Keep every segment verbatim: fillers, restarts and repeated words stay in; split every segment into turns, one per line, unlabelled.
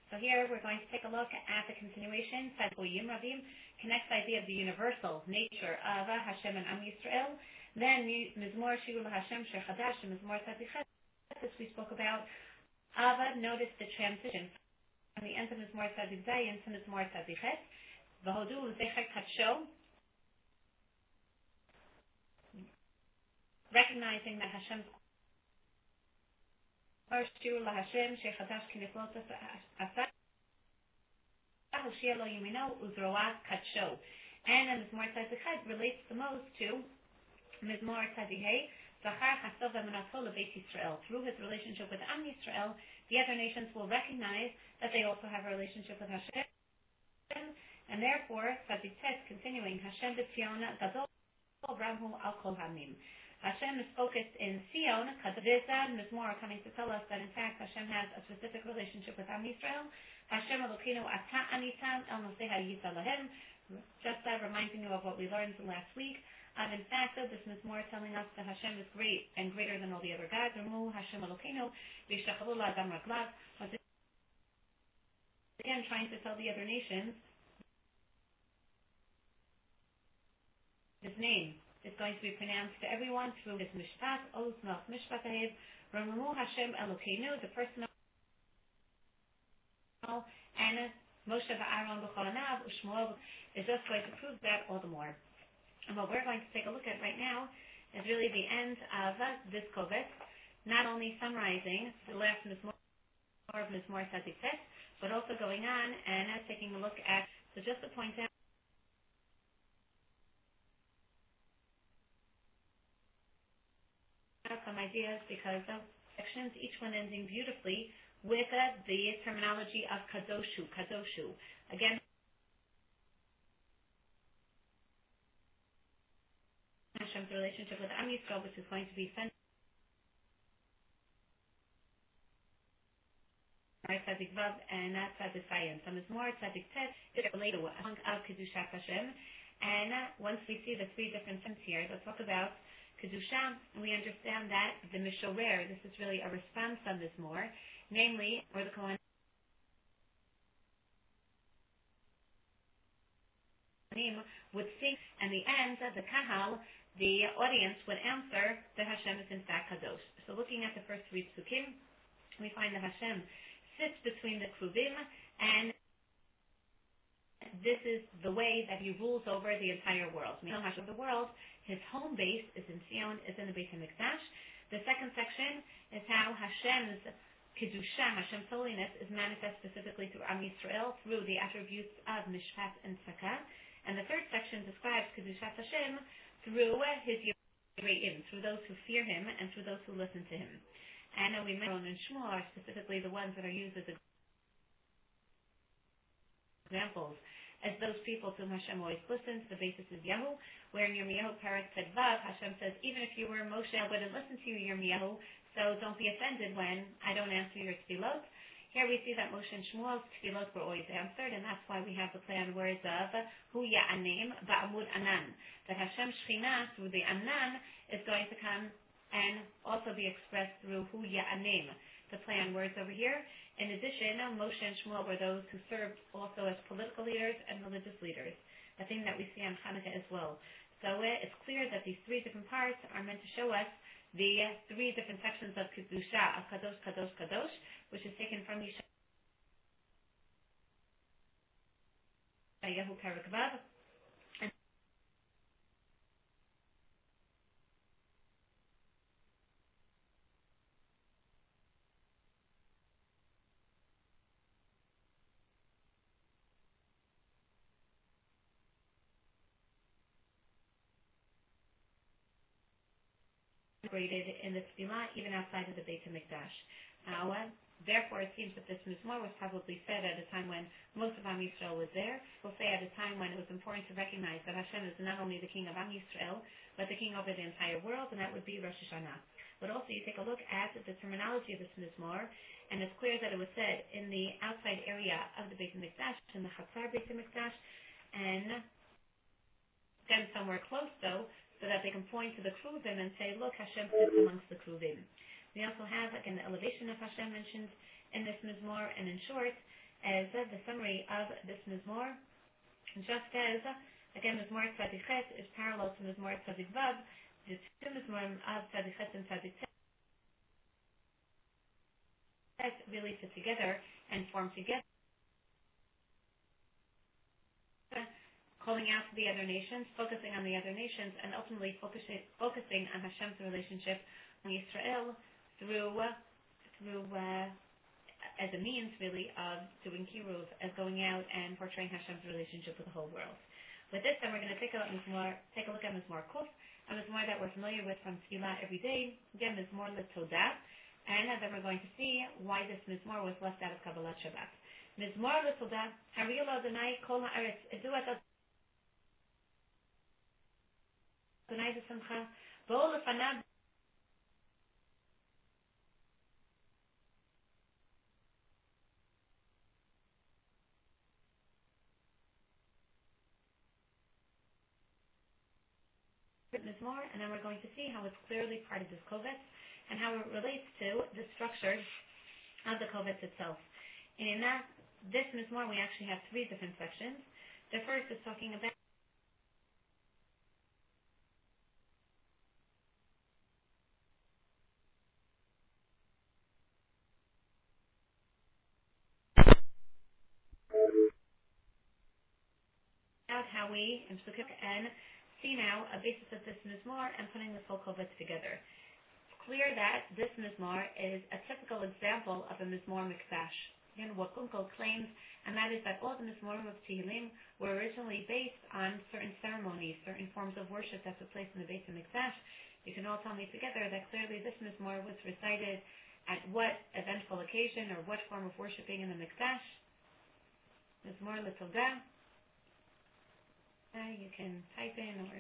So here we're going to take a look at the continuation, Tzadkoyim Ravim, connects the idea of the universal nature of Hashem and Am Yisrael. Then Mizmor Shiru Hashem Shechadash and Mizmor Tzadikhet, as we spoke about. Ava, notice the transition from the end of Mizmor Tzadik Zayin to Mizmor Tzadikhet. V'hodu Zecher Katsho, recognizing that Hashem's Shiru Hashem Shechadash Kiniflot Asad Hoshia Lo Yimino Uzroat Katsho. And in Mizmor Tzadikhet relates the most to Mizmor Tzadikhet, Zachar Chasov Emunato LeBeit Yisrael. Through his relationship with Am Yisrael, the other nations will recognize that they also have a relationship with Hashem, and therefore Tzadikhet continuing Hashem B'Tzion Gadol Ramhu Al Kol Hamim. Hashem is focused in Sion, Kadvizad, Mizmor coming to tell us that in fact Hashem has a specific relationship with Am Yisrael. Hashem Elokeinu Ata Anitam El Nosei Hayisa Lahem. Just uh, reminding you of what we learned last week. And in fact, this Mizmor telling us that Hashem is great and greater than all the other gods. Remu Hashem Elokeinu V'Yishtachavu La'adam Raglav. Once again, trying to tell the other nations his name is going to be pronounced to everyone through his mishpat, oz melch mishpat ahev, Remu Hashem Elokeinu, the personal, and Moshe v'Aaron b'cholanav, Ushmuel is just going to prove that all the more. And what we're going to take a look at right now is really the end of this kovetz, not only summarizing the last Mizmor of Mizmor Tzadikhet, but also going on and taking a look at, so just to point out, some ideas because of sections, each one ending beautifully with uh, the terminology of kadoshu, kadoshu. Again, Hashem's relationship with Am Yisrael, which is going to be centered Tzadik Vav and Tzadik Zayin. So Mizmor Tzadik Tet is related to a hunk of Kedushat Hashem. And uh, once we see the three different things here, let's talk about Kedusha. We understand that the Mishorer, this is really a response on Mizmor, namely, or the Kohen would sing, and the end, the Kahal, the audience would answer that Hashem is in fact Kadosh. So looking at the first three psukim, we find that Hashem sits between the Kruvim, and this is the way that he rules over the entire world. We know Hashem of the world, his home base is in Sion, is in the Beit HaMikdash. The second section is how Hashem's Kedusha, Hashem's holiness, is manifest specifically through Am Yisrael, through the attributes of Mishpat and Tzaka. And the third section describes Kedushat Hashem through his Yireim, through those who fear him and through those who listen to him. And we mentioned in Shmuel are specifically the ones that are used as examples as those people to whom Hashem always listens. The basis is Yahu, where in Yirmiyahu Perek said Vav, Hashem says, even if you were Moshe, I wouldn't listen to you, Yirmiyahu, so don't be offended when I don't answer your tefillot. Here we see that Moshe and Shmuel's tefillot were always answered, and that's why we have the play on words of Hu Ya'anim Ba'amud Anan, that Hashem Shechina, through the Anan, is going to come and also be expressed through Hu Ya'anim, the play on words over here. In addition, Moshe and Shmuel were those who served also as political leaders and religious leaders, a thing that we see on Hanukkah as well. So uh, it's clear that these three different parts are meant to show us the uh, three different sections of Kedusha, of Kadosh, Kadosh, Kadosh, which is taken from Yeshayahu Perek Vav. In the Tefillah, even outside of the Beit HaMikdash. Now, uh, therefore, it seems that this Mizmor was probably said at a time when most of Am Yisrael was there. We'll say at a time when it was important to recognize that Hashem is not only the King of Am Yisrael, but the King over the entire world, and that would be Rosh Hashanah. But also, you take a look at the terminology of this Mizmor, and it's clear that it was said in the outside area of the Beit HaMikdash, in the Chatzar Beit HaMikdash, and then somewhere close, though, so that they can point to the Kruvim and say, look, Hashem sits amongst the Kruvim. We also have, again, the elevation of Hashem mentioned in this Mizmor, and in short, as uh, the summary of this Mizmor, just as, uh, again, Mizmor Tzadik Ches is parallel to Mizmor Tzadik Vav, the two Mizmorim of Tzadik Ches and Tzadik Tes really fit together and form together, calling out to the other nations, focusing on the other nations, and ultimately focusing, focusing on Hashem's relationship with Israel through, uh, through uh, as a means, really, of doing kiruv, as going out and portraying Hashem's relationship with the whole world. With this, then we're going to take a look at Mizmor, take a look at Mizmor Kuf, a Mizmor that we're familiar with from Tefillah every day. Again, Mizmor L'Todah, and then we're going to see why this Mizmor was left out of Kabbalat Shabbat. Mizmor L'Todah, Hariyah L'Adonai Kol Ha'aretz, Edu Et Adonai B'Simcha, Bo'u L'Fanav Mizmor, and then we're going to see how it's clearly part of this Kovetz and how it relates to the structure of the Kovetz itself. And in that, this Mizmor, we actually have three different sections. The first is talking about how we and see now a basis of this Mizmor and putting this whole Kovetz together. It's clear that this Mizmor is a typical example of a Mizmor Mikdash. Again, what Kunkel claims, and that is that all the Mizmorim of Tehillim were originally based on certain ceremonies, certain forms of worship that took place in the Beis HaMikdash. You can all tell me together that clearly this Mizmor was recited at what eventful occasion or what form of worshiping in the Mikdash? Mizmor L'Todah. Uh, you can type in or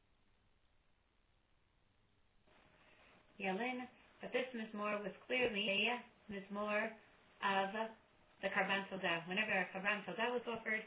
yell in, but this Mizmor was clearly a Mizmor of the Karban Todah. Whenever a Karban Todah was offered,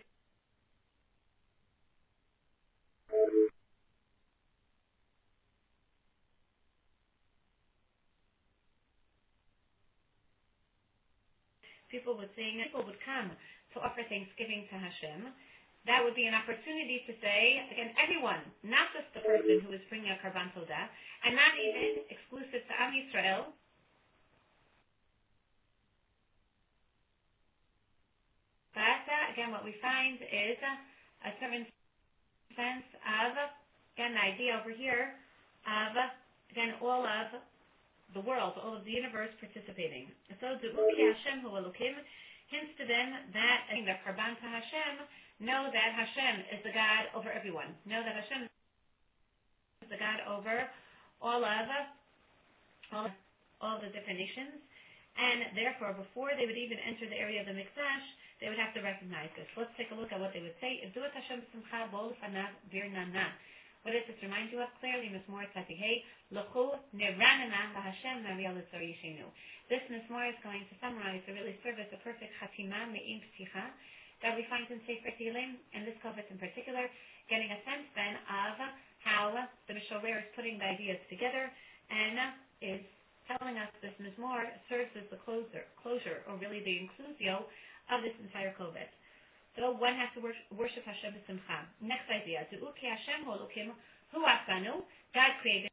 people would sing, people would come to offer thanksgiving to Hashem. That would be an opportunity to say, again, everyone, not just the person who is bringing a Karban Todah, and not even exclusive to Am Yisrael, but uh, again, what we find is uh, a certain sense of, again, the idea over here of, again, all of the world, all of the universe participating. So, Du'uki Hashem Hu Elokim hints to them that the Karban to Hashem, know that Hashem is the God over everyone. Know that Hashem is the God over all of all, all the different nations. And therefore, before they would even enter the area of the Mikdash, they would have to recognize this. Let's take a look at what they would say. What does this remind you of? Clearly, Mizmor Tzadik Hey, L'chu Niranana LaHashem Nariel Litzor Yishenu. This Mizmor is going to summarize, to really serve as a perfect Chatima Me'im Pticha that we find in Sefer Tehillim, and this Kovetz in particular, getting a sense then of how the Mishorer is putting the ideas together and is telling us this Mizmor serves as the closer, closure, or really the inclusio of this entire Kovetz. So one has to worship Hashem b'simcha. Next idea, Du'uki Hashem Holokim Hu Asanu, God created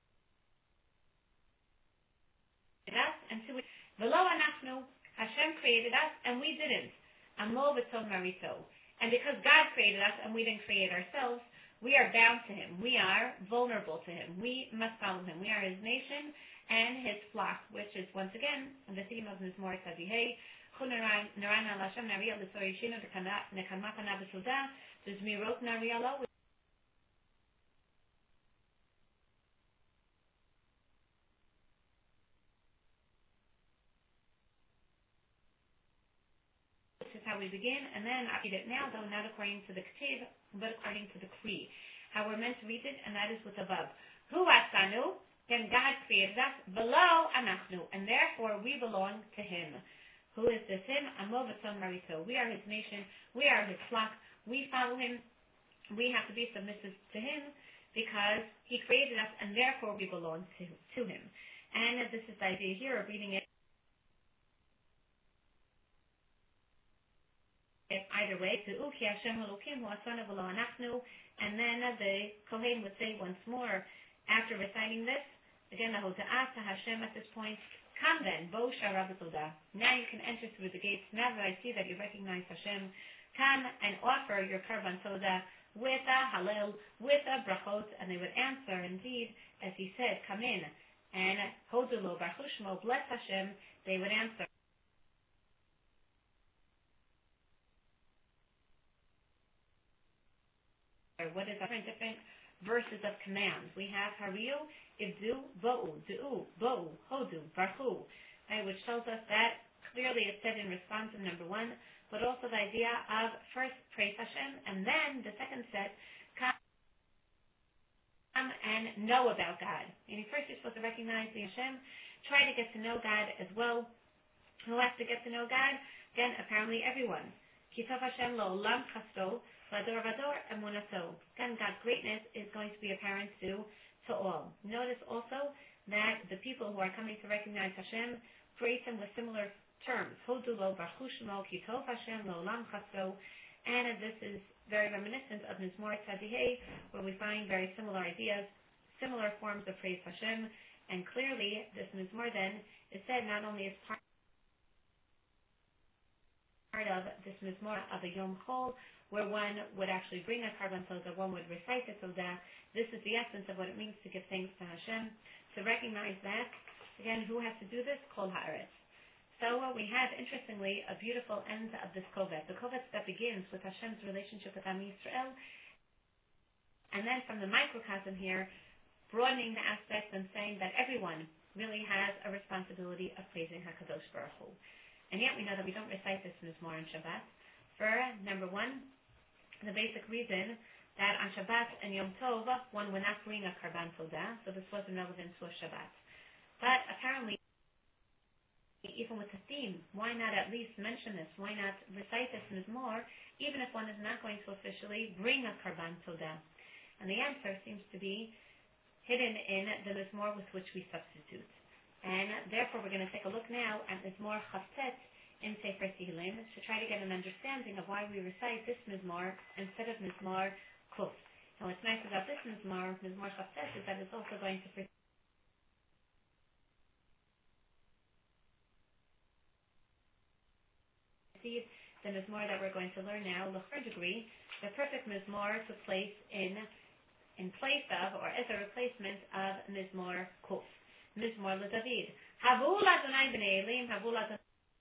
us, and to V'lo Anachnu, Hashem created us, and we didn't. Amo v'tom marito. And because God created us and we didn't create ourselves, we are bound to Him. We are vulnerable to Him. We must follow Him. We are His nation and His flock, which is once again the theme of Mizmor Tzadik Hey. Narana Lashem Nariel L'Tzor Yishenu Nekama Pana B'Todah. There's Mirot Narielo. How we begin, and then I read it now, though not according to the Ketib, but according to the Kri. How we're meant to read it, and that is with above. Hu asanu, then God created us, below anachnu, and therefore we belong to Him. Who is this Him? Amo v'tzon marito. We are His nation, we are His flock, we follow Him, we have to be submissive to Him, because He created us, and therefore we belong to, to Him. And uh, this is the idea here of reading it either way, to Uki Hashem Elokim Hu Asana V'lo Anachnu, and then the Kohen would say once more, after reciting this, again, the Hoda'ah to Hashem at this point, come then, Bo Shara B'Todah. Now you can enter through the gates. Now that I see that you recognize Hashem, come and offer your Karban Todah with a Hallel, with a Brachot, and they would answer, indeed, as he said, come in, and Hodulo Baruch Shmo, bless Hashem, they would answer. What is our different verses of commands? We have Hariu, Ibdu, Bo'u, Du'u, Bo'u, Hodu, Barchu, right, which tells us that clearly it's said in response to number one, but also the idea of first praise Hashem, and then the second set, come and know about God. Meaning first you're supposed to recognize the Hashem, try to get to know God as well. Who has to get to know God? Again, apparently everyone. Kitov Hashem lo olam chasto, vador vador emunato. Again, God's greatness is going to be apparent to, to all. Notice also that the people who are coming to recognize Hashem praise Him with similar terms. Hodu lo baruch shmo, kitov Hashem lo olam chasto. And this is very reminiscent of Mizmor Tzadihei, where we find very similar ideas, similar forms of praise Hashem. And clearly, this Mizmor then is said not only as part part of this Mizmor of a Yom Chol, where one would actually bring a Karban Todah, one would recite the Todah. This is the essence of what it means to give thanks to Hashem. To recognize that, again, who has to do this? Kol Haaretz. So uh, we have, interestingly, a beautiful end of this Kovet. The Kovet that begins with Hashem's relationship with Am Yisrael, and then from the microcosm here, broadening the aspects and saying that everyone really has a responsibility of praising HaKadosh Baruch Hu. And yet we know that we don't recite this Mizmor on Shabbat. For, number one, the basic reason that on Shabbat and Yom Tov, one would not bring a Karban Todah, so this wasn't relevant to a Shabbat. But apparently, even with the theme, why not at least mention this? Why not recite this Mizmor, even if one is not going to officially bring a Karban Todah? And the answer seems to be hidden in the Mizmor with which we substitute. And therefore, we're going to take a look now at Mizmor Chavtet in Sefer Tehillim to try to get an understanding of why we recite this Mizmor instead of Mizmor Kuf. And what's nice about this Mizmor, Mizmor Chavtet, is that it's also going to precede the Mizmor that we're going to learn now. To a degree, the perfect Mizmor took place in in place of, or as a replacement of Mizmor Kuf. Mizmor LeDavid. Havu l'Adonai b'nei Elim, Havu l'Adonai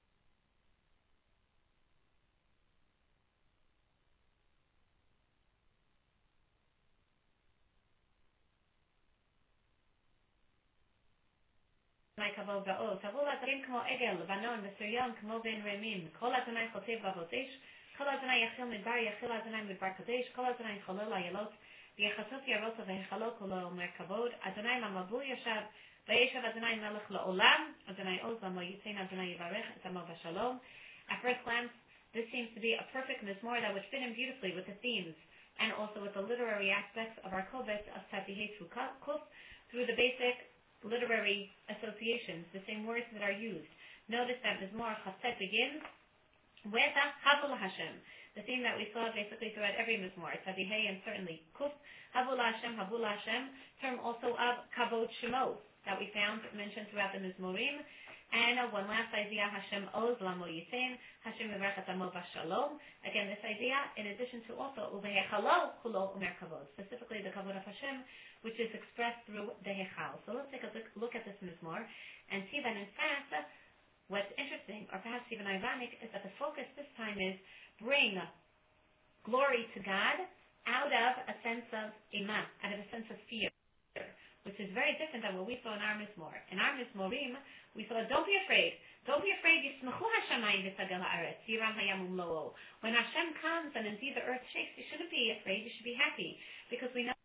kavod va'od. Havu l'Adonai k'mo egel, vanon, v'suryon, k'mo ben remim. Kol Adonai chotev v'avotesh, kol Adonai yachil midbar, yachil Adonai midbar kadesh, kol Adonai cholol ha'yalot, v'yachasot yarot v'yachalo kolo omer kavod, Adonai ma'mavul yashav, Vayeshav Adonai Melech La'olam, Adonai Oz Lamo Yitzin, Adonai Yivarech, Etamo V'Shalom. At first glance, this seems to be a perfect Mizmor that would fit in beautifully with the themes and also with the literary aspects of our Kovet of Tzadihei through Kuf, through the basic literary associations, the same words that are used. Notice that Mizmor Chavtet begins with a Havu Hashem, the theme that we saw basically throughout every Mizmor, Tzadihei and certainly Kuf, Havu Hashem, Havu Hashem, term also of Kavod Shemo, that we found mentioned throughout the Mizmorim. And uh, one last idea, Hashem Oz Lamo Yisein, Hashem Yivarech Etamo V'Shalom. Again, this idea, in addition to also Uvehechalo Kulo Umer Kavod, specifically the Kavod of Hashem, which is expressed through the Hechal. So let's take a look, look at this Mizmor and see that in fact, uh, what's interesting, or perhaps even ironic, is that the focus this time is bring glory to God out of a sense of Imah, out of a sense of fear, which is very different than what we saw in our Mizmor. In our Mizmorim, we saw, don't be afraid. Don't be afraid. Yismechu Hashemayim v'tzagel haaretz, yiram hayam umlo'o. When Hashem comes and indeed the earth shakes, you shouldn't be afraid. You should be happy, because we know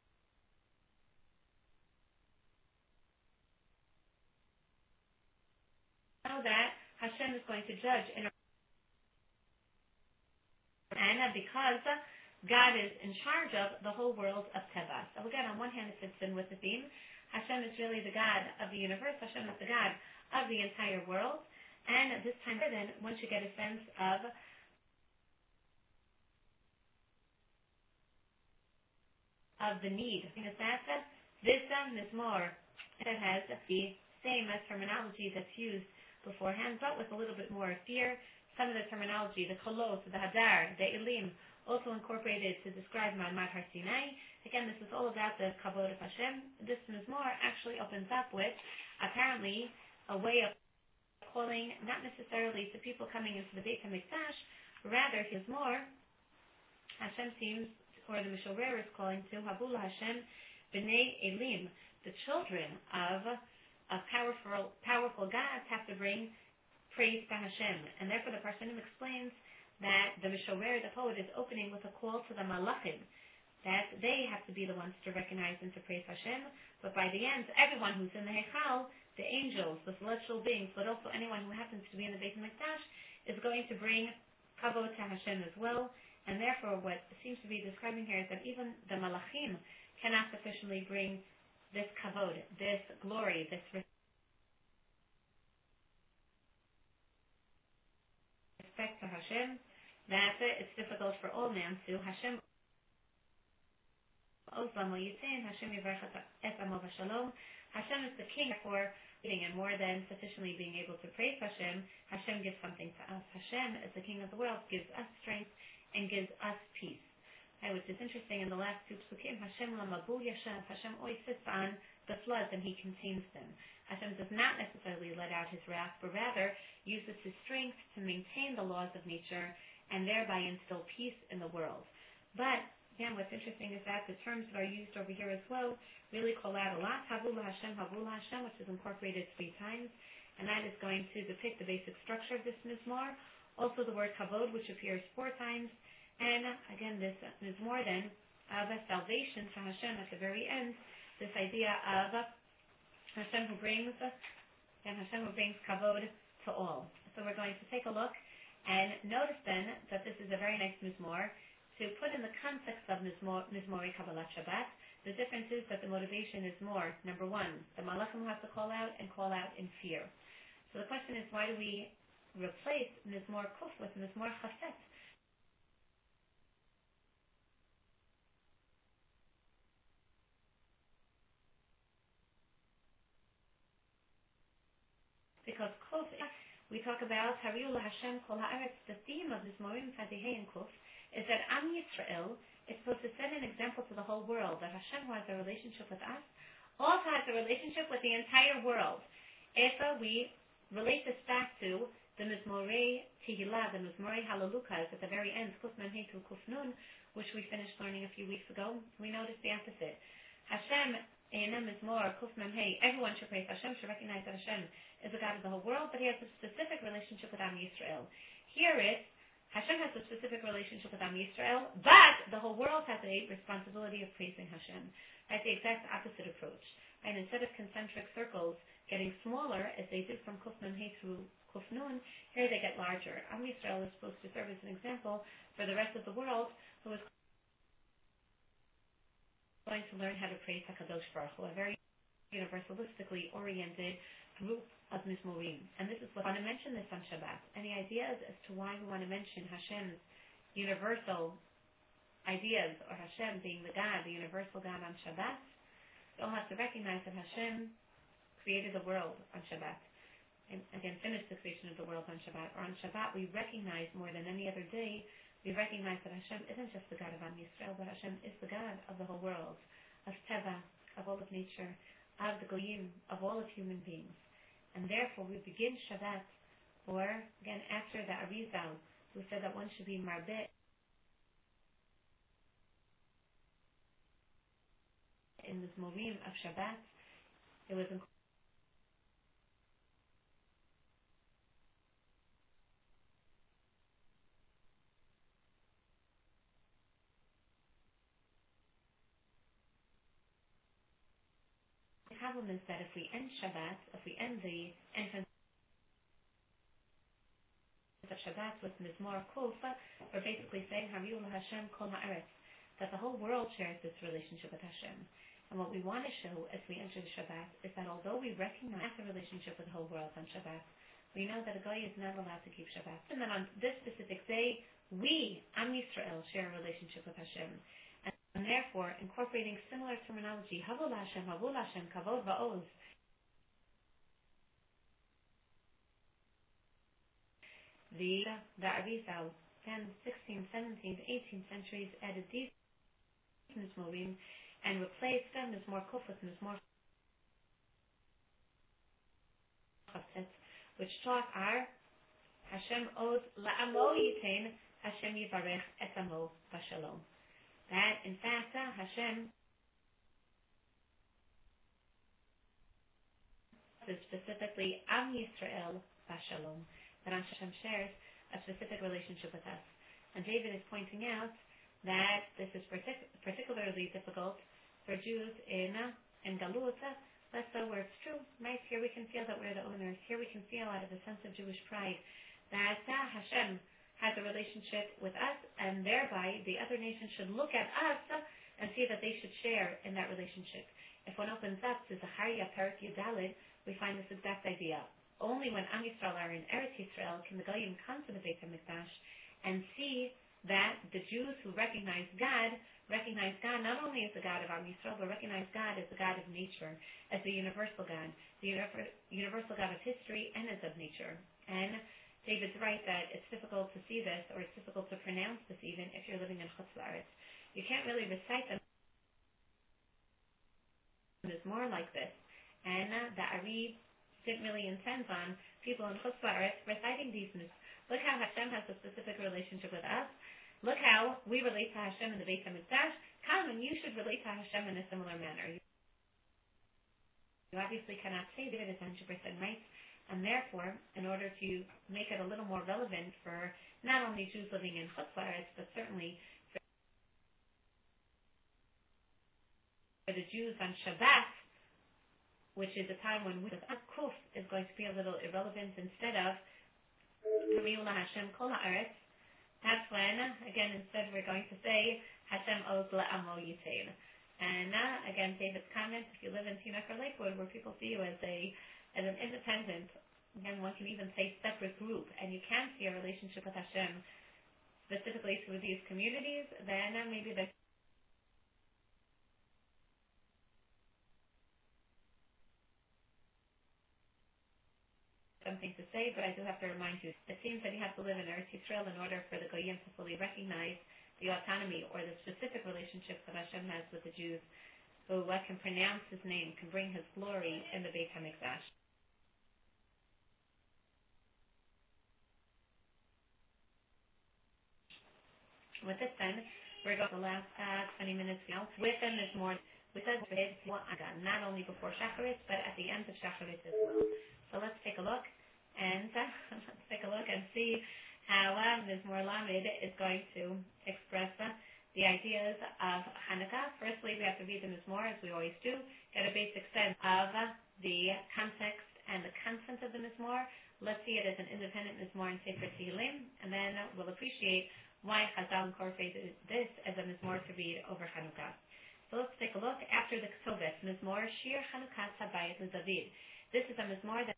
that Hashem is going to judge in our and because God is in charge of the whole world of Teva. So again, on one hand, it fits in with the theme. Hashem is really the God of the universe. Hashem is the God of the entire world. And this time then, once you get a sense of of the need. And is that this um, Mizmor that has the same as terminology that's used beforehand, but with a little bit more fear. Some of the terminology, the kolos, the hadar, the elim, also incorporated to describe Ma'amad Har Sinai. Again, this is all about the kavod of Hashem. This Mizmor actually opens up with, apparently, a way of calling not necessarily to people coming into the Beit HaMikdash, rather, his more, Hashem seems, or the Mishorer is calling to Habul Hashem B'nei Elim, the children of a powerful, powerful gods have to bring praise to Hashem. And therefore the Parsanim explains that the Mishorer, the poet, is opening with a call to the Malachim, that they have to be the ones to recognize and to praise Hashem. But by the end, everyone who's in the Heichal, the angels, the celestial beings, but also anyone who happens to be in the Beit HaMikdash, is going to bring kavod to Hashem as well. And therefore what seems to be describing here is that even the Malachim cannot sufficiently bring this kavod, this glory, this respect to Hashem, that it's difficult for all men to. Hashem Hashem Hashem is the king for and more than sufficiently being able to praise Hashem. Hashem gives something to us. Hashem, as the king of the world, gives us strength and gives us peace. Which is interesting, in the last two psukim, Hashem lamabul yashav, Hashem always sits on the floods and he contains them. Hashem does not necessarily let out his wrath, but rather uses his strength to maintain the laws of nature and thereby instill peace in the world. But, again, what's interesting is that the terms that are used over here as well really call out a lot. Habul Hashem, Habul Hashem, which is incorporated three times, and that is going to depict the basic structure of this Mizmor. Also the word kavod, which appears four times. And again, this is more than of a salvation to Hashem at the very end. This idea of Hashem who brings, and Hashem who brings kavod to all. So we're going to take a look and notice then that this is a very nice Mizmor to put in the context of Mizmor, Mizmori Kabbalat Shabbat. The difference is that the motivation is more. Number one, the Malachim have to call out and call out in fear. So the question is, why do we replace Mizmor Kuf with Mizmor Chafetz? Because Kuf, we talk about Hariu Hashem Kol Haaretz. The theme of this Morim Fadihei and Kuf is that Am Yisrael is supposed to set an example to the whole world that Hashem, who has a relationship with us, also has a relationship with the entire world. If uh, we relate this back to the Mizmorei Tehillah, the Mizmorei Halalukas at the very end, Kuf Mem Hey to Kuf Nun, which we finished learning a few weeks ago, we notice the opposite. Hashem Einem Mizmor Kuf Mem Hey. Everyone should praise Hashem, should recognize that Hashem is the God of the whole world, but he has a specific relationship with Am Yisrael. Here it's Hashem has a specific relationship with Am Yisrael, but the whole world has a responsibility of praising Hashem. Right? The exact opposite approach. And instead of concentric circles getting smaller, as they did from Kuf Nun Hey through Kuf Nun, here they get larger. Am Yisrael is supposed to serve as an example for the rest of the world who is going to learn how to praise HaKadosh Baruch Hu, a very universalistically oriented group of Mizmorim. And this is what I want to mention this on Shabbat. Any ideas as to why we want to mention Hashem's universal ideas, or Hashem being the God, the universal God on Shabbat? We all have to recognize that Hashem created the world on Shabbat. And again, finished the creation of the world on Shabbat. Or on Shabbat, we recognize more than any other day, we recognize that Hashem isn't just the God of Am Yisrael, but Hashem is the God of the whole world, of Teva, of all of nature, of the Goyim, of all of human beings. And therefore we begin Shabbat, or again after the Arizal, who said that one should be marbeh in this Morim of Shabbat. It was included the problem is that if we end Shabbat, if we end the entrance of Shabbat with Mizmor Kuf, we're basically saying Hariu Hashem Kol Haaretz, that the whole world shares this relationship with Hashem. And what we want to show as we enter the Shabbat is that although we recognize the relationship with the whole world on Shabbat, we know that a Goy is not allowed to keep Shabbat. And then on this specific day, we, Am Yisrael, share a relationship with Hashem. and therefore incorporating similar terminology, Havol Hashem, Havol Hashem, Kavod Va'oz. The the Arizal, then sixteenth, seventeenth, eighteenth centuries added these Mizmorim and replaced them as more Kufat and as more Chafetz, which taught are Hashem Od La'amo Yitain, Hashem Yivarech Et Amo Bashalom. That in fact uh, Hashem is specifically Am Yisrael Bashalom. That Hashem shares a specific relationship with us. And David is pointing out that this is partic- particularly difficult for Jews in in Galut, less so where it's true. Right here we can feel that we're the owners. Here we can feel out of a sense of Jewish pride that uh, Hashem has a relationship with us, and thereby the other nations should look at us and see that they should share in that relationship. If one opens up to Zechariah Perek Yudalid, we find this exact idea. Only when Am Yisrael are in Eretz Yisrael can the Goyim come to the Beit HaMikdash and see that the Jews who recognize God, recognize God not only as the God of Am Yisrael, but recognize God as the God of nature, as the universal God, the universal God of history and as of nature. And David's right that it's difficult to see this, or it's difficult to pronounce this even if you're living in Chutz La'aretz. You can't really recite them. It's more like this. And uh, the Ari didn't really intend on people in Chutz La'aretz reciting these news. Look how Hashem has a specific relationship with us. Look how we relate to Hashem in the Beit HaMikdash. Come and you should relate to Hashem in a similar manner. You obviously cannot say that it is one hundred percent right, and therefore, in order to make it a little more relevant for not only Jews living in Chutz La'aretz, but certainly for the Jews on Shabbat, which is a time when Kuf is going to be a little irrelevant instead of Hamiyula Hashem Kol Ha'aretz. That's when, again, instead we're going to say Hashem Oz La'amo Yitain. And uh, again, David's comment, if you live in Teaneck or Lakewood, where people see you as a as an independent, again, one can even say separate group, and you can't see a relationship with Hashem specifically through these communities, then uh, maybe there's something to say, but I do have to remind you, it seems that you have to live in Eretz Yisrael in order for the Goyim to fully recognize the autonomy or the specific relationship that Hashem has with the Jews, who uh, can pronounce His name, can bring His glory in the Beit HaMikdash. With this then, we're going to the last uh, twenty minutes now. With them is more, with us, not only before Shacharit, but at the end of Shacharit as well. So let's take a look, and uh, let's take a look and see how uh, Miz Lamed is going to express uh, the ideas of Hanukkah. Firstly, we have to read the Mizmor, as we always do, get a basic sense of uh, the context and the content of the Mizmor. Let's see it as an independent Mizmor in Sefer Tehillim, and then uh, we'll appreciate why Chazal incorporated this as a Mizmor to read over Hanukkah. So let's take a look. After the Ketubot, Mizmor Shir Hanukkah Habayit LeDavid. This is a Mizmor that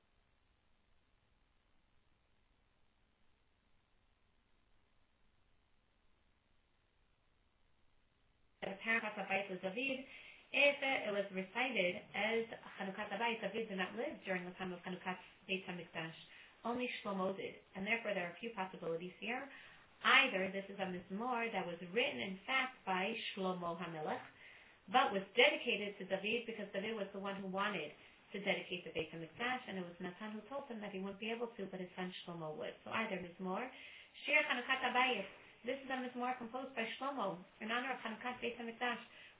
Hanukkah Habayit LeDavid, if it was recited as Hanukkah Habayit, David did not live during the time of Hanukkah Beit HaMikdash. Only Shlomo did, and therefore there are a few possibilities here. Either this is a Mizmor that was written, in fact, by Shlomo HaMelech, but was dedicated to David because David was the one who wanted to dedicate the Beit HaMikdash, and it was Natan who told him that he wouldn't be able to, but his son Shlomo would. So either Mizmor Shir Hanukkah Habayit. This is a Mizmor composed by Shlomo in honor of Hanukkah Beit HaMikdash.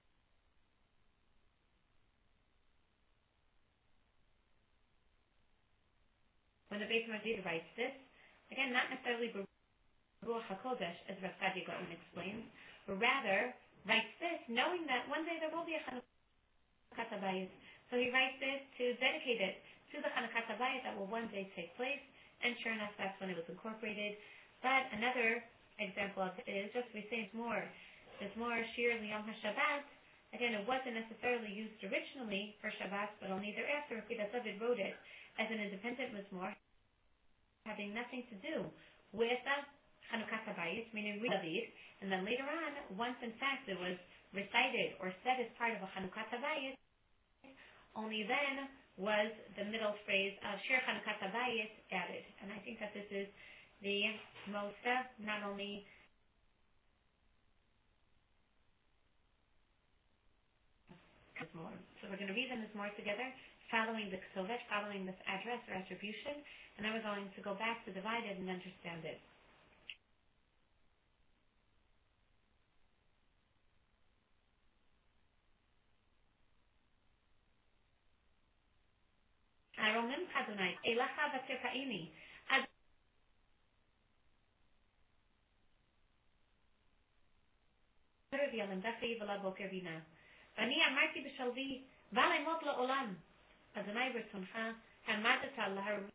When the Beit HaMikdash writes this, again, not necessarily Ruach HaKodesh, as Rav Saadia Gaon explains, but rather writes this knowing that one day there will be a Hanukkah Habayit. So he writes this to dedicate it to the Hanukkah Habayit that will one day take place, and sure enough, that's when it was incorporated. But another example of it is just we say it's more, it's more Shir L'Yom HaShabbat. Again, it wasn't necessarily used originally for Shabbat, but only thereafter, that David wrote it as an independent Mizmor, having nothing to do with uh, Hanukkah Habayit, meaning David. And then later on, once in fact it was recited or said as part of a Chanukat Habayis, only then was the middle phrase of Shir Chanukat Habayis added. And I think that this is the most, uh, not only more. So we're going to read them as more together, following the Ksovet, following this address or attribution, and then we're going to go back to divide it and understand it. Aromim Adonai, Elacha Batir Ka'ini, Adonai V'yalemdachi V'la Boker Bina. ואני אמרתי בשלבי, בא לימות לעולם. אדוני ברצונך, העמדת להרוויח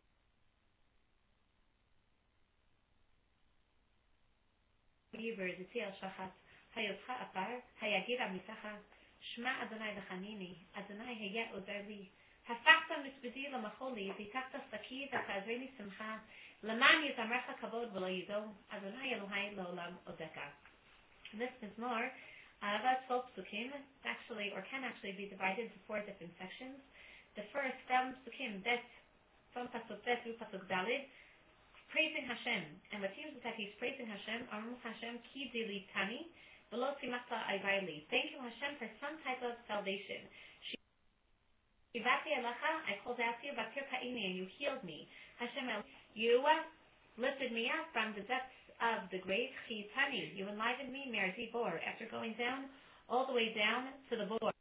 ברזיתי על שחת, היותך אפר, היגיד עמיתך, שמע אדוני וחניני, אדוני היה עוזר לי. הפכת מספדי למחול לי, והתקת שקי ותעזרני שמחה, למען יזמרך כבוד ולא ידעו, אדוני אלוהי לעולם עודך. This is more. Uh, about twelve psukim, actually, or can actually be divided into four different sections. The first, from psukim, bet, from pasuk bet through pasuk dalid, praising Hashem. And what seems is that he's praising Hashem, Arum Hashem, ki dili tani, v'lo tzimata ayvarli. Thank you, Hashem, for some type of salvation. Shivati elacha, I called out to you, batir ka'ini, and you healed me. Hashem, you uh, lifted me up from the depths of the great Chitani. You enlivened me, Merzi Bor, after going down, all the way down to the Bor.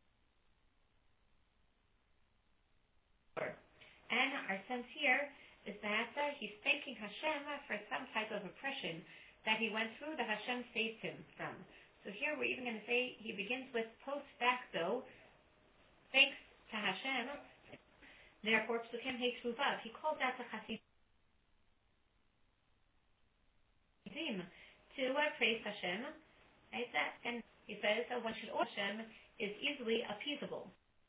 And our sense here is that uh, he's thanking Hashem for some type of oppression that he went through that Hashem saved him from. So here we're even going to say he begins with post facto, thanks to Hashem. Therefore, Psukim Heitruvav, he calls out to Chasidim to uh, praise Hashem, right? And he says that one should Hashem is easily appeasable.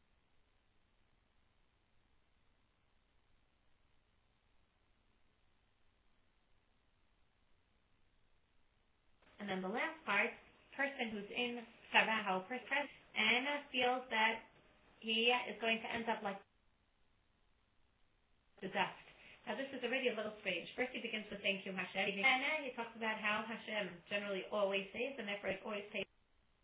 And then the last part, person who's in Sarah, how person and uh, feels that he is going to end up like the dust. Now this is already a little strange. First he begins with thank you Hashem, and then he talks about how Hashem generally always saves, and therefore it always saves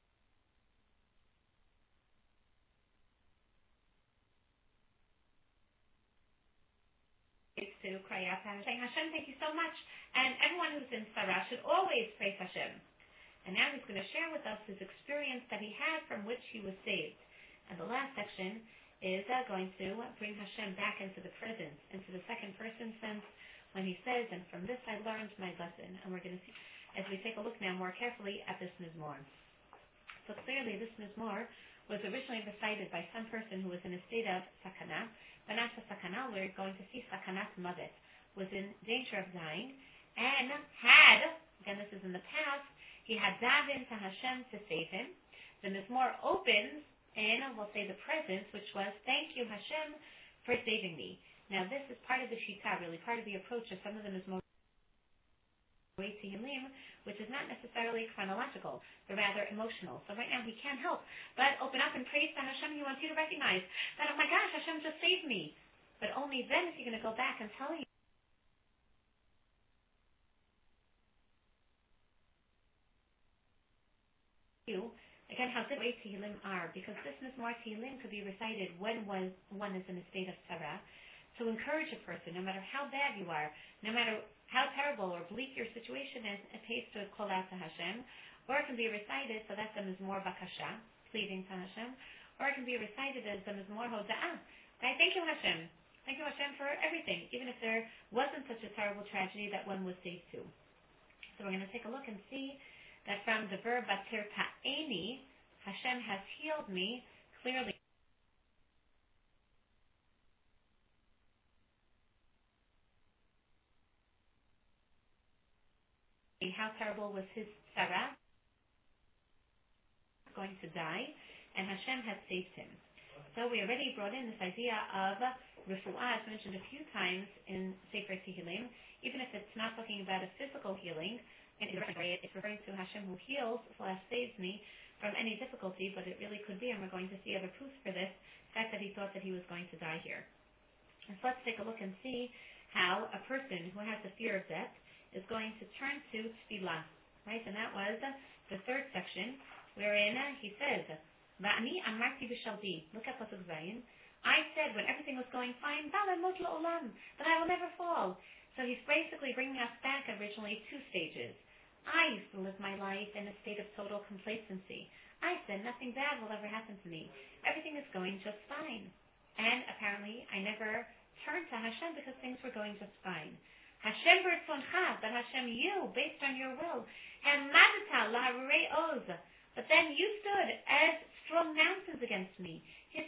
to cry out to Hashem, saying, Hashem, thank you so much. And everyone who's in Sarah should always praise Hashem. And now he's going to share with us his experience that he had from which he was saved. And the last section is uh, going to bring Hashem back into the present, into the second person sense, when he says, and from this I learned my lesson. And we're going to see, as we take a look now more carefully at this mizmor. So clearly this mizmor was originally recited by some person who was in a state of sakana, but not the sakana, we're going to see sakanat mavet, was in danger of dying, and had, again this is in the past, he had davened to Hashem to save him. The mizmor opens in, we'll say, the present, which was, thank you, Hashem, for saving me. Now, this is part of the shita, really, part of the approach of some of them is more Tehillim, which is not necessarily chronological, but rather emotional. So right now, he can't help but open up and praise to Hashem. He wants you to recognize that, oh my gosh, Hashem just saved me. But only then is he going to go back and tell you. Again, how good Tehillim are, because this Mizmor Tehillim could be recited when one, one is in a state of sarah, to encourage a person, no matter how bad you are, no matter how terrible or bleak your situation is, it pays to call out to Hashem, or it can be recited, so that's the Mizmor Bakasha, pleading to Hashem, or it can be recited as the Mizmor Hoda'ah. Right? Thank you, Hashem. Thank you, Hashem, for everything, even if there wasn't such a terrible tragedy that one was saved to. So we're going to take a look and see that from the verb batir ta'eni, Hashem has healed me, clearly how terrible was his sarah, going to die, and Hashem has saved him. So we already brought in this idea of refu'ah, as mentioned a few times in Sefer Tehillim, even if it's not talking about a physical healing, and it's referring to Hashem who heals slash saves me from any difficulty, but it really could be, and we're going to see other proofs for this, the fact that he thought that he was going to die here. And so let's take a look and see how a person who has a fear of death is going to turn to tefillah, right? And that was the third section, wherein he says, Va'ani amarti b'shalbi. Look at Pasuk Zayin. I said when everything was going fine, that I will never fall. So he's basically bringing us back originally two stages. I used to live my life in a state of total complacency. I said nothing bad will ever happen to me. Everything is going just fine. And apparently I never turned to Hashem because things were going just fine. Hashem b'ritzoncha, but Hashem, you, based on your will, hamadta laharei oz. But then you stood as strong mountains against me.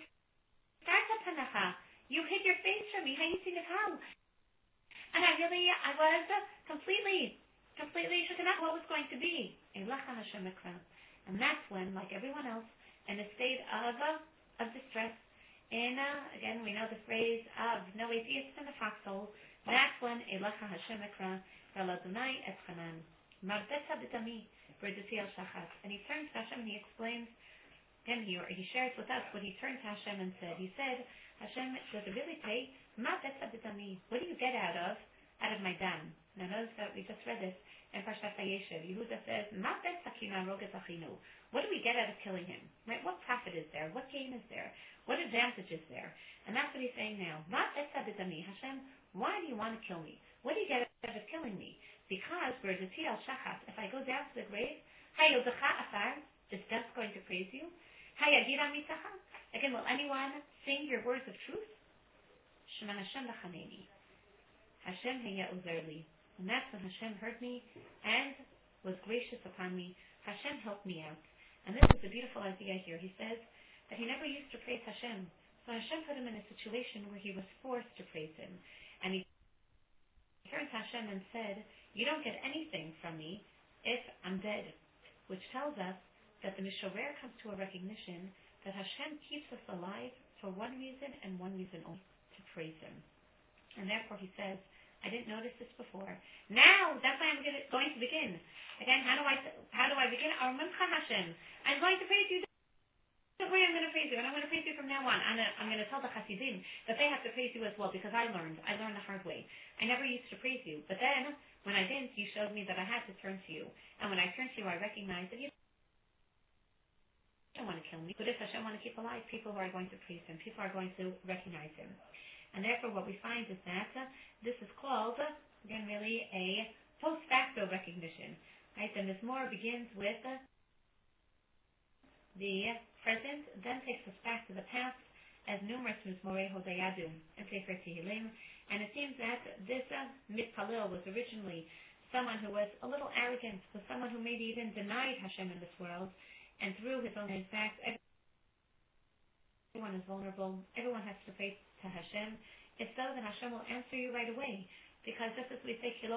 You hid your face from me. And I really, I was completely completely shaken up what was going to be. And that's when, like everyone else, in a state of uh, of distress, and uh, again, we know the phrase of no atheist in the foxhole, that's when Elecha Hashem Ekra, Veladunai Etchanan, Mardesa B'dami, B'redesi El Shachat. And he turns to Hashem and he explains, again, he, he shares with us what he turned to Hashem and said. He said, Hashem, does it really say, Mardesa B'dami, what do you get out of, out of my dam? Now notice that we just read this in Parshat Vayeshev. Yehuda says, "Ma bet sakina roget achinu." What do we get out of killing him? Right? What profit is there? What gain is there? What advantage is there? And that's what he's saying now. Ma bet sabitami, Hashem, why do you want to kill me? What do you get out of killing me? Because b'redesi al shachat, if I go down to the grave, hayodecha afar, is death going to praise you? Hayagira mitacha. Again, will anyone sing your words of truth? Shema Hashem lachaneni. Hashem heya uzerli. And that's when Hashem heard me and was gracious upon me. Hashem helped me out. And this is a beautiful idea here. He says that he never used to praise Hashem. So Hashem put him in a situation where he was forced to praise him. And he turned to Hashem and said, you don't get anything from me if I'm dead. Which tells us that the Mishorer comes to a recognition that Hashem keeps us alive for one reason and one reason only, to praise him. And therefore he says, I didn't notice this before. Now, that's why I'm going to begin. Again, how do I how do I begin? Armancha Hashem. I'm going to praise you. Don't worry, I'm going to praise you, and I'm going to praise you from now on. I'm going to, I'm going to tell the Hasidim that they have to praise you as well, because I learned. I learned the hard way. I never used to praise you, but then when I didn't, you showed me that I had to turn to you. And when I turned to you, I recognized that you don't want to kill me. But if Hashem want to keep alive, people who are going to praise him, people are going to recognize him. And therefore what we find is that uh, this is called, uh, again, really a post facto recognition. Right? The Mizmor begins with uh, the present, then takes us back to the past as numerous Mizmorei Hodayadu and Sefer Tehillim. And it seems that this uh, Mitpalil was originally someone who was a little arrogant, was someone who maybe even denied Hashem in this world, and through his own fact, everyone is vulnerable, everyone has to pray to Hashem. If so, then Hashem will answer you right away. Because just as we say, Hashem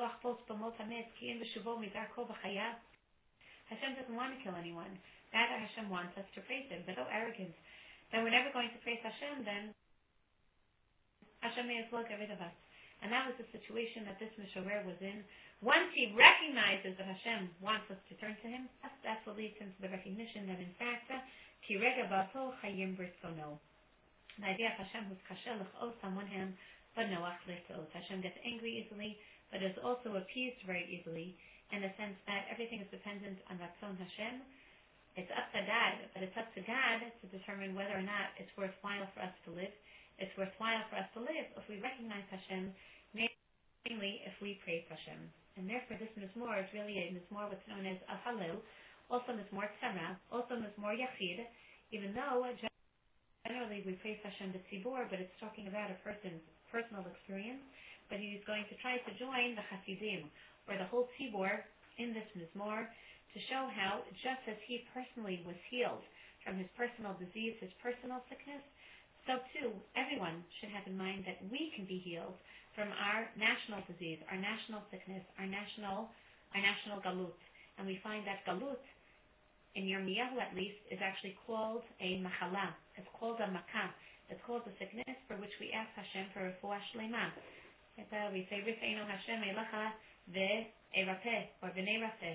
doesn't want to kill anyone. Rather, Hashem wants us to praise him. But so arrogant that we're never going to praise Hashem, then Hashem may as well get rid of us. And that was the situation that this Mishorer was in. Once he recognizes that Hashem wants us to turn to him, that's, that's what leads him to the recognition that in fact, Ki rega bato chayim b'ritzono. The idea of Hashem who's kasher l'chos on one hand, but noach l'chos. Hashem gets angry easily, but is also appeased very easily, in the sense that everything is dependent on Ratzon Hashem. It's up to God, but it's up to God to determine whether or not it's worthwhile for us to live. It's worthwhile for us to live if we recognize Hashem, mainly if we praise Hashem. And therefore this Mizmor is really a Mizmor what's known as a Hallel, also Mizmor Tzara, also Mizmor Yachid, even though generally we praise Hashem b'tzibur, but it's talking about a person's personal experience. But he's going to try to join the Hasidim, or the whole tzibur, in this Mizmor, to show how, just as he personally was healed from his personal disease, his personal sickness, so too everyone should have in mind that we can be healed from our national disease, our national sickness, our national, our national galut. And we find that galut, in Yirmiyahu at least, is actually called a machala. It's called a makah. It's called a sickness for which we ask Hashem for refuah shlema. We say, Rifeinu Hashem elecha ve'erapeh, or v'neirapeh.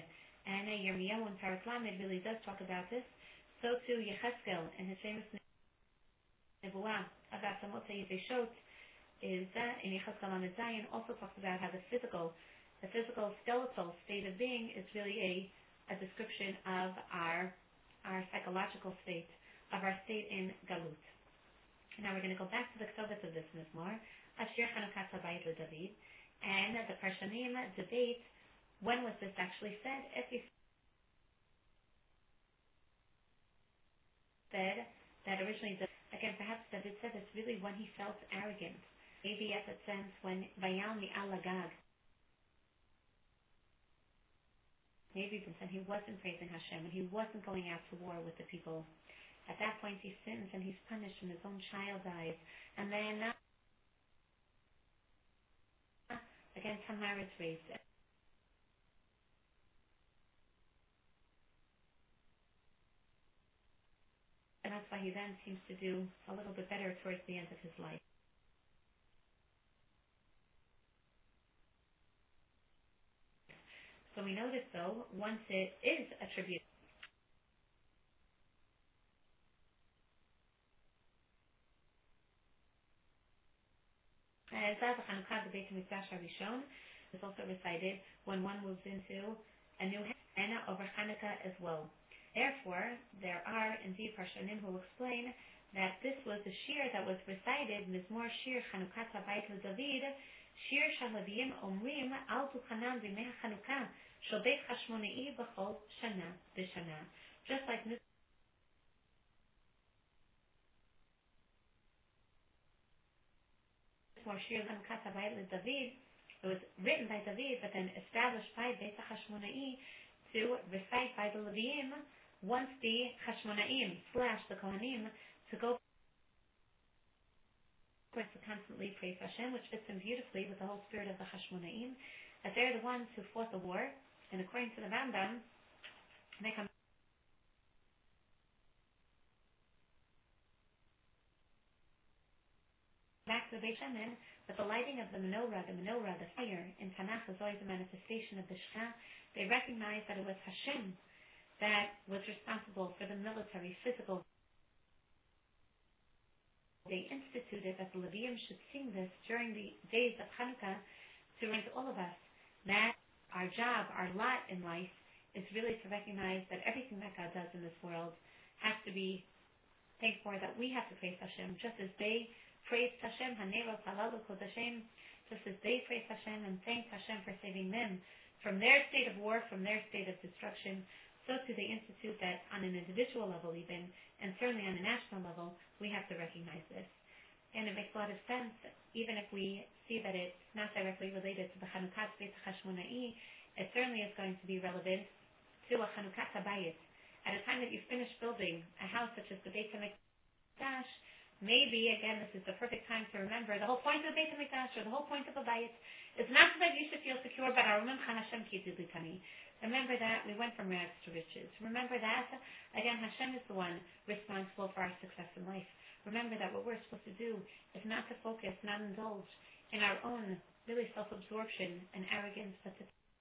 And uh, Yirmiyahu in Parak Lamed really does talk about this. So too Yecheskel in his famous Nebuah about the Motza Yizeshot is uh, in Yecheskel Lamed Zayin also talks about how the physical, the physical skeletal state of being is really a, a description of our our psychological state, of our state in Galut. Now we're going to go back to the Ktobet of this Mizmor, Ashir Chanukat Habayit David, and the Parshanim debate when was this actually said. If he said that originally, the, again, perhaps David said it's really when he felt arrogant, maybe at the sense when Vayal Mi'al Lagag, maybe even said he wasn't praising Hashem and he wasn't going out to war with the people. At that point he sins and he's punished and his own child dies. And then uh, again Tamar is raised. And that's why he then seems to do a little bit better towards the end of his life. So we notice though, once it is attributed as Zav Chanukah, the Beit HaMikdash Harishon is also recited when one moves into a new Hannah over Hanukkah as well. Therefore, there are indeed Parshanim who explain that this was the shir that was recited, Mizmor Shir Chanukat Habayit LeDavid, Shir Shalabiyim Omrim Al Tuchanan B'mei HaChanukah Shel Beit Hashmonai B'chol Shana B'Shana. Just like Mizmor Shir Chanukat Habayit LeDavid, it was written by David, but then established by Beit Hashmonai to recite by the Levim once the Hashmonaim slash the Kohanim to go to constantly praise Hashem, which fits in beautifully with the whole spirit of the Hashmonaim, that they're the ones who fought the war, and according to the Rambam, they come back to the Beit Shemen, but the lighting of the menorah, the menorah, the fire in Tanakh is always a manifestation of the Shekhinah. They recognize that it was Hashem that was responsible for the military, physical. They instituted that the Levium should sing this during the days of Hanukkah to remind all of us that our job, our lot in life, is really to recognize that everything that God does in this world has to be thanked for, that we have to praise Hashem, just as they praised Hashem, Hanero Halalu Kodashem, just as they praised Hashem and thanked Hashem for saving them from their state of war, from their state of destruction. So too they institute that on an individual level even, and certainly on a national level, we have to recognize this. And it makes a lot of sense, even if we see that it's not directly related to the Chanukat Beit Hashmonai, it certainly is going to be relevant to a Chanukat Habayit. At a time that you finish building a house such as the Beit HaMikdash, maybe, again, this is the perfect time to remember the whole point of the Beit HaMikdash, or the whole point of a Bayit, is not so that you should feel secure, but Hashem Kididitani. Remember that we went from rags to riches. Remember that, again, Hashem is the one responsible for our success in life. Remember that what we're supposed to do is not to focus, not indulge in our own really self-absorption and arrogance, but to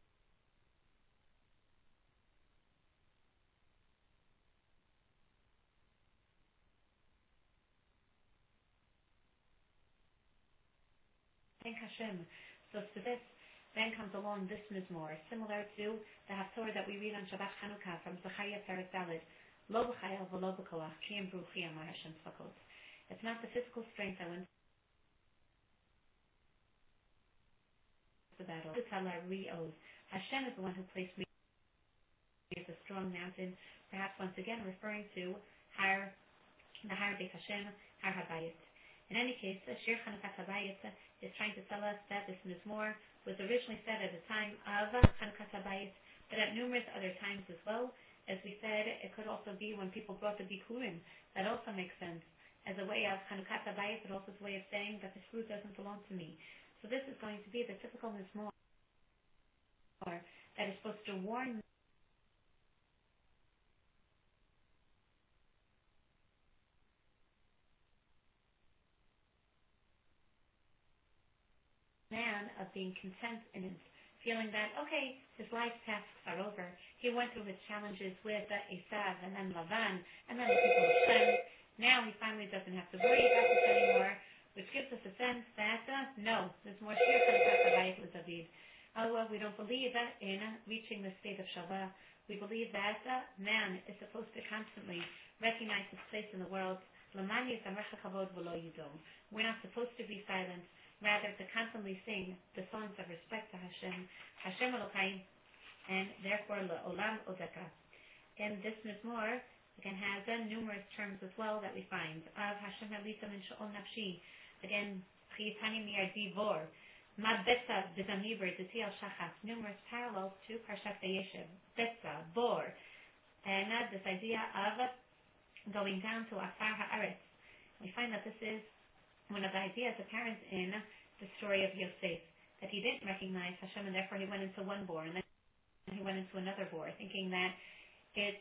thank Hashem. So to this, then comes along this mizmor, similar to the Haftorah that we read on Shabbat Chanukah from Zechariah Perek Daled, Lo b'chayil v'lo b'koach, ki em bruchi amar Hashem Tzvakot. It's not the physical strength that wins the battle. It's Ri'os. Hashem is the one who placed me as a strong mountain, perhaps once again referring to Har, the Har Beit Hashem, Har Habayit. In any case, Shir Chanukat Habayit is trying to tell us that this mizmor was originally said at the time of Chanukat Habayit, but at numerous other times as well. As we said, it could also be when people brought the Bikurim. That also makes sense. As a way of Chanukat Habayit, but also as a way of saying that the fruit doesn't belong to me. So this is going to be the typical mizmor that is supposed to warn man of being content in his feeling that, okay, his life tasks are over. He went through his challenges with uh, Esav and then Lavan and then the people of Shem. Now he finally doesn't have to worry about this anymore, which gives us a sense that, uh, no, there's more Shir Chanukah with David. Although we don't believe uh, in uh, reaching the state of Shavah, we believe that uh, man is supposed to constantly recognize his place in the world. We're not supposed to be silent, rather to constantly sing the songs of respect to Hashem, Hashem Elokai, and therefore Le'olam Odeka. Again, this Mizmor again has uh, numerous terms as well that we find of Hashem Halita Min Sha'ol Nafshi. Again, Chiyitani Miyar Divor, Ma Betza B'Zamibur Deti Al Shachas. Numerous parallels to Parshat Vayeshev, Betza, Bor, and uh, this idea of going down to Afar Haaretz. We find that this is one of the ideas apparent in the story of Yosef, that he didn't recognize Hashem and therefore he went into one bore and then he went into another bore, thinking that it's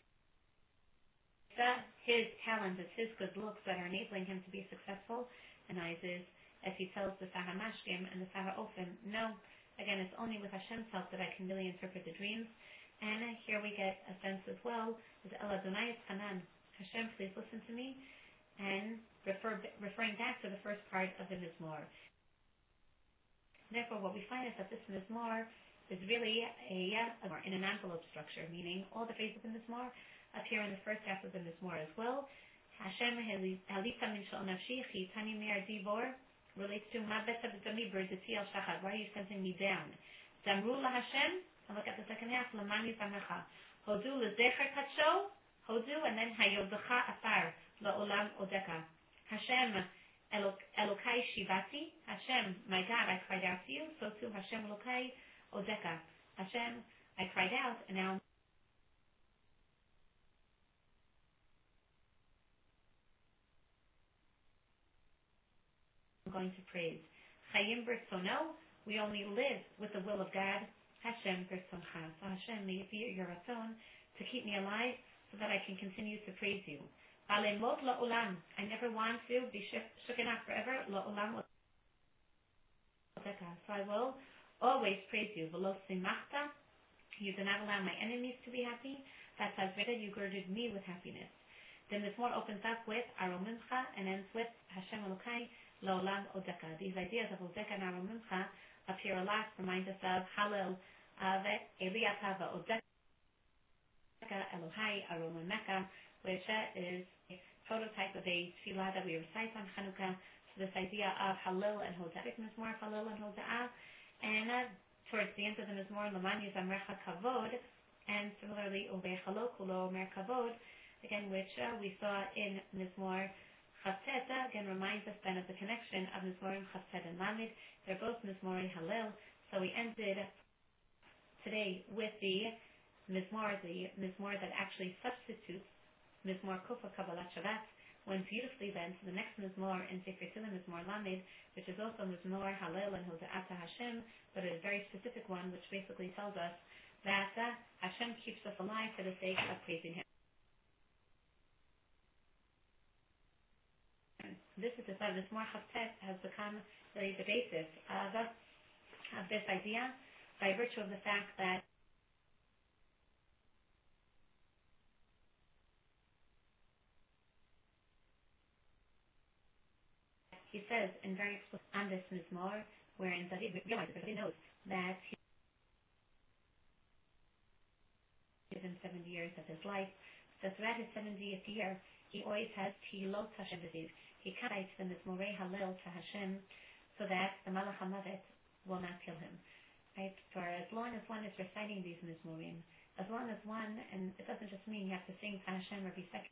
uh, his talent, it's his good looks that are enabling him to be successful. And Isaac, as he tells the Sahar Mashkim and the Sahar Ofen, no, again, it's only with Hashem's help that I can really interpret the dreams. And uh, here we get a sense as well, is El Adonai Hanan, Hashem, please listen to me, and refer, referring back to the first part of the Mizmor. Therefore, what we find is that this Mizmor is really a, a in an envelope structure, meaning all the phrases in Mizmor appear in the first half of the Mizmor as well. Hashem Halita Min Sha'ol Nafshi Chiyitani Miyar Divor relates to Ma Betza B'Zamibur Deti Al Shachar. Why are you sending me down? Zamru LaHashem, and look at the second half, Lamani Zamecha. Hodu L'Zecher Katsho, Hodu, and then Hayodecha Afar La'olam Odeka. Hashem Elokai Shivati. Hashem, my God, I cried out to you. So too Hashem Elokai Odeka. Hashem, I cried out, and now I'm going to praise. Chayim B'Rtzono. We only live with the will of God. Hashem B'Rtzoncha. So Hashem, may it be your ratzon to keep me alive, so that I can continue to praise you. Alemot la'olam. I never want to be shooken up forever. La'olam odeka. So I will always praise you. V'lo simachta. You do not allow my enemies to be happy. That's as better you girded me with happiness. Then this more opens up with Aromimcha and ends with Hashem Elokai La'olam odeka. These ideas of odeka and Aromimcha appear a lot, remind us of Hallel, of Eliatava odeka. Elohai Aromimeka, which is a prototype of a tefillah that we recite on Chanukah. So this idea of Hallel and Hoda'ah, Mizmor Hallel and Hoda'ah, and uh, towards the end of the Mizmor, Laman Yizamrecha Kavod, and similarly Uveichalo Kulo Omer Kavod, again, which uh, we saw in Mizmor Chaftet, again reminds us then of the connection of Mizmorim Chaftet and Lamed. They're both Mizmorim Hallel. So we ended today with the Mizmor, the Mizmor that actually substitutes Mizmor Kufa Kabbalat Shabbat, went beautifully then to the next Mizmor in Sefer Tehillim, Mizmor Lamed, which is also Mizmor Hallel and Hoda'ah to Hashem, but a very specific one, which basically tells us that uh, Hashem keeps us alive for the sake of praising Him. This is the Mizmor Chaftet has become really the basis of, uh, of this idea by virtue of the fact that he says in very explicit on this Mizmor, wherein David realizes, he knows that he given seventy years of his life. So throughout his seventieth year, he always has Tehilot Hashem B'Ziv. He recites the Mizmorei Hallel to Hashem, so that the Malach HaMavet will not kill him. Right? For as long as one is reciting these Mizmorim, as long as one, and it doesn't just mean you have to sing to Hashem every second.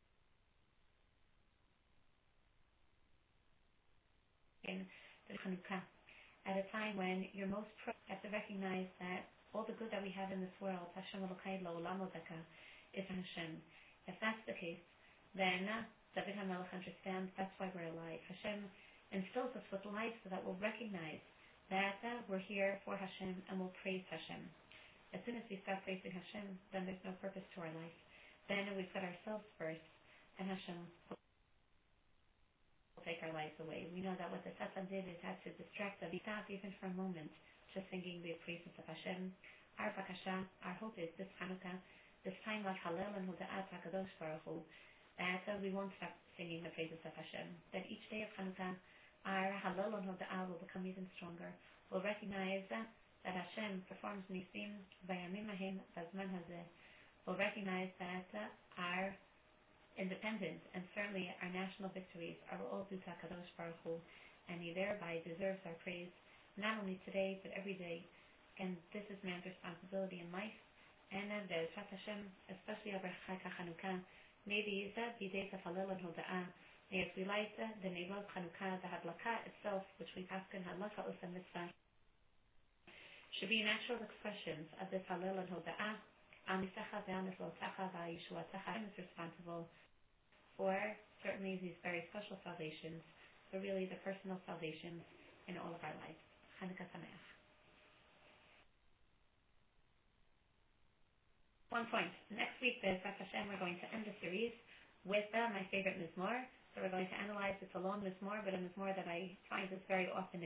In the Chanukah, at a time when you're most pro, you have to recognize that all the good that we have in this world, Hashem Elokai La'olam Odeka, is Hashem. If that's the case, then uh, David HaMelech understands that's why we're alive. Hashem instills us with life so that we'll recognize that uh, we're here for Hashem and we'll praise Hashem. As soon as we stop praising Hashem, then there's no purpose to our life. Then we put ourselves first, and Hashem will take our lives away. We know that what the Satan did is had to distract Avitat even for a moment, just singing the praises of Hashem. Our bakasha, our hope is this Hanukkah, this time of Hallel and Hoda'at HaKadosh Baruch Hu, that uh, we won't stop singing the praises of Hashem. That each day of Hanukkah, our Hallel and Hoda'ah will become even stronger. We'll recognize uh, that Hashem performs nisim bayamim ha'hem bazman hazeh. We'll recognize that uh, our independence and certainly our national victories are all due to HaKadosh Baruch Hu, and He thereby deserves our praise, not only today but every day. And this is man's responsibility in life. And uh, Be'ezrat Hashem, especially over Chag HaChanukah, may these uh, be days of Hallel and Hoda'ah. May as we light uh, the Neilah of Chanukah, the Hadlaka itself, which we pass in Hadlaka Usa Mitzvah, should be natural expressions of this Hallel and Hoda'ah. Am Yisacha ve'am Yisraeltecha v'Yeshuatecha is responsible for certainly these very special salvations, but really the personal salvations in all of our lives. Chanukah Sameach. One point. Next week, Be'ezrat Hashem, we're going to end the series with uh, my favorite Mizmor. So we're going to analyze it's a long Mizmor, but a Mizmor that I find is very often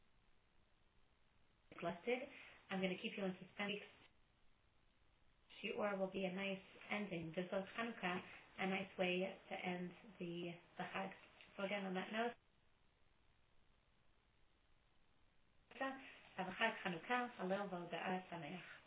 neglected. I'm going to keep you in suspense. Shiur will be a nice ending. This is Chanukah, a nice way to end the the Chag. So again, on that note, have a Chag Chanukah, Hallel v'Hoda'ah Sameach.